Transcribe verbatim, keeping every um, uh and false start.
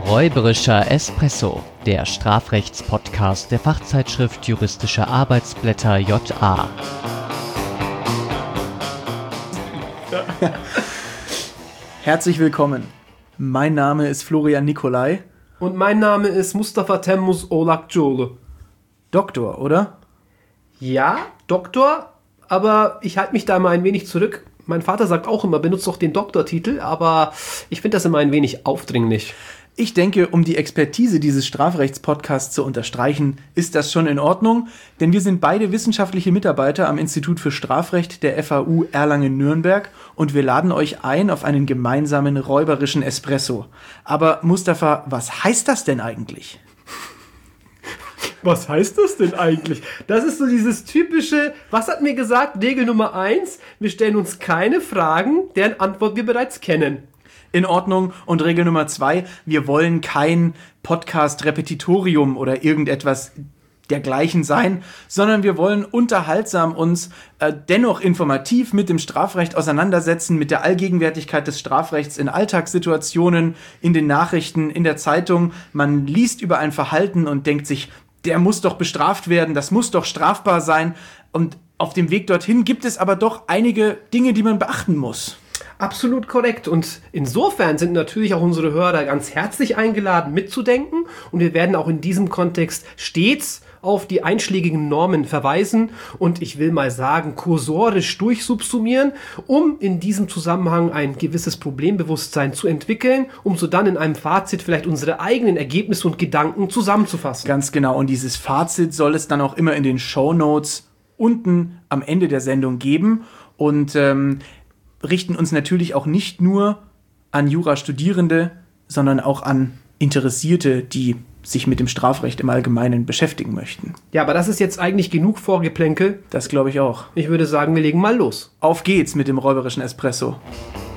Räuberischer Espresso, der Strafrechtspodcast der Fachzeitschrift Juristische Arbeitsblätter J A. Herzlich willkommen. Mein Name ist Florian Nicolai. Und mein Name ist Mustafa Temmuz Olakçoğlu. Doktor, oder? Ja, Doktor, aber ich halte mich da mal ein wenig zurück. Mein Vater sagt auch immer, benutzt doch den Doktortitel, aber ich finde das immer ein wenig aufdringlich. Ich denke, um die Expertise dieses Strafrechtspodcasts zu unterstreichen, ist das schon in Ordnung, denn wir sind beide wissenschaftliche Mitarbeiter am Institut für Strafrecht der F A U Erlangen-Nürnberg und wir laden euch ein auf einen gemeinsamen räuberischen Espresso. Aber Mustafa, was heißt das denn eigentlich? Was heißt das denn eigentlich? Das ist so dieses typische, was hat mir gesagt, Regel Nummer eins, wir stellen uns keine Fragen, deren Antwort wir bereits kennen. In Ordnung. Und Regel Nummer zwei, wir wollen kein Podcast-Repetitorium oder irgendetwas dergleichen sein, sondern wir wollen unterhaltsam uns äh, dennoch informativ mit dem Strafrecht auseinandersetzen, mit der Allgegenwärtigkeit des Strafrechts in Alltagssituationen, in den Nachrichten, in der Zeitung. Man liest über ein Verhalten und denkt sich, der muss doch bestraft werden, das muss doch strafbar sein. Und auf dem Weg dorthin gibt es aber doch einige Dinge, die man beachten muss. Absolut korrekt. Und insofern sind natürlich auch unsere Hörer ganz herzlich eingeladen, mitzudenken. Und wir werden auch in diesem Kontext stets auf die einschlägigen Normen verweisen und ich will mal sagen, kursorisch durchsubsumieren, um in diesem Zusammenhang ein gewisses Problembewusstsein zu entwickeln, um so dann in einem Fazit vielleicht unsere eigenen Ergebnisse und Gedanken zusammenzufassen. Ganz genau. Und dieses Fazit soll es dann auch immer in den Shownotes unten am Ende der Sendung geben und ähm, richten uns natürlich auch nicht nur an Jurastudierende, sondern auch an Interessierte, die sich mit dem Strafrecht im Allgemeinen beschäftigen möchten. Ja, aber das ist jetzt eigentlich genug Vorgeplänkel. Das glaube ich auch. Ich würde sagen, wir legen mal los. Auf geht's mit dem räuberischen Espresso.